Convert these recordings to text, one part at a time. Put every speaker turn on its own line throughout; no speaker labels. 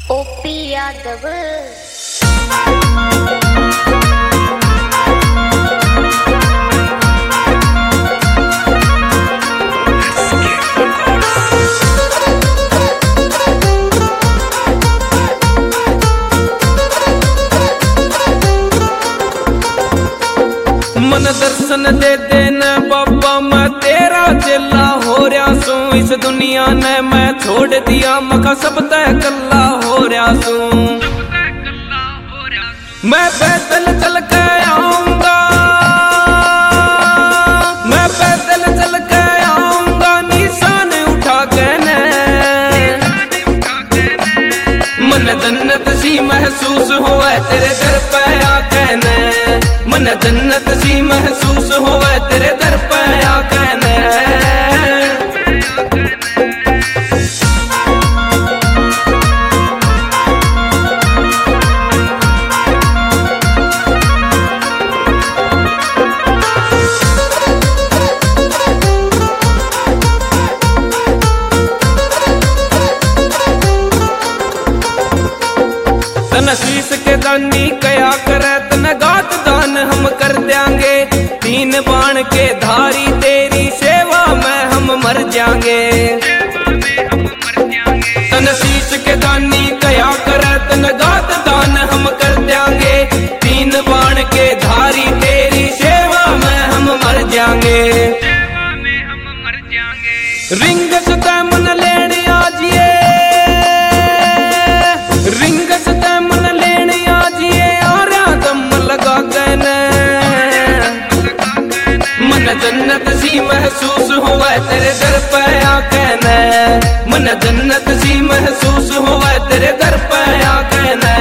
OP Yadav.
मन दर्शन दे देना बाबा, मैं तेरा चेला हो रहा सू। इस दुनिया ने मैं छोड़ दिया, मका सब तय कल्ला हो रहा सू। मैं पैदल चल के आऊंगा, मैं पैदल चल के आऊंगा, निशान उठा के ने मन जन्नत सी महसूस होवे तेरे दर पे आके ने। मन जन्नत सी महसूस होवे तेरे दर पे आके ने। तन शीश के दानी कया करे, तन गात दान हम कर देंगे। तीन बाण के धारी तेरी सेवा में हम मर जाएंगे। तन शीश के दानी कया करे, तन गात दान हम कर देंगे। तीन बाण के धारी तेरी सेवा में हम मर जाएंगे। रिंग सुता मन लेने आजिए, रिंग सुता मन लेने आजिए, और दम लगा गए। मन जन्नत सी महसूस होवे तेरे दर पे आके ने। मन जन्नत सी महसूस होवे तेरे दर पे आके ने।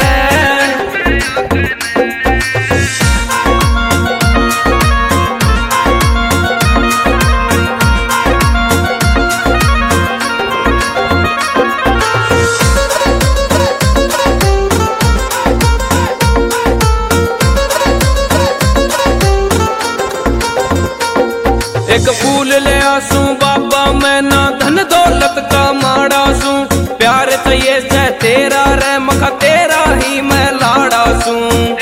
एक फूल ले आसू बाबा, मैं ना धन दौलत का माड़ा सू। प्यार चाहिए से तेरा रे, मखा तेरा ही मैं लाड़ा सू।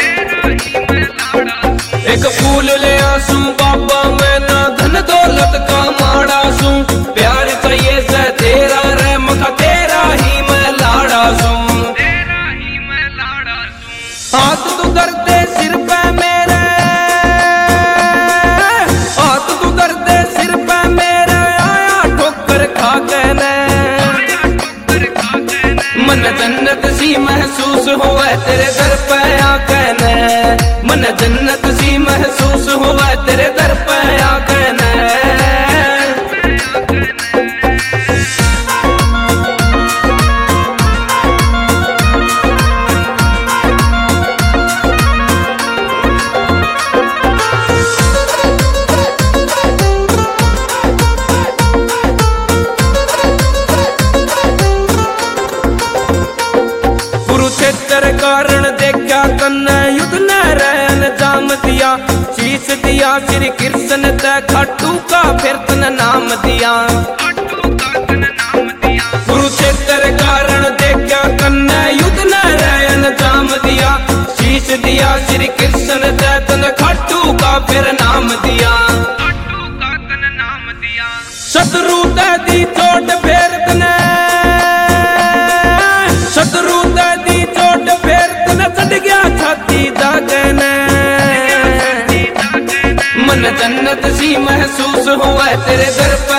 एक फूल ले आसू बाबा, मैं ना धन दौलत का माड़ा सू। प्यार चाहिए से तेरा रे, मखा तेरा ही मैं लाड़ा सू। हाथ तू कर दे सिर पे मेरे, हाथ तू कर दे सिर पे मेरे, आया ठोकर खा के ने। मन जन्नत सी महसूस होवे तेरे दर पे आके ने। मन जन्नत सी महसूस होवे तेरे दर पे आके ने। कुरुक्षेत्र कारण देखा कन्ने, युद्ध न रहन जाम दिया। शीश दिया श्री कृष्ण ते, खाटू का फिर तन नाम दिया। कुरुक्षेत्र कारण देखा कन्ने, युद्ध न रहन जाम दिया। शीश दिया श्री कृष्ण ते, तन खाटू का फिर नाम दिया। शत्रु ते दी चोट फेर तने, शत्रु ते दी चोट फेर तने, चढ़ गया छाती दागने। मन जन्नत सी महसूस होवे तेरे दर पे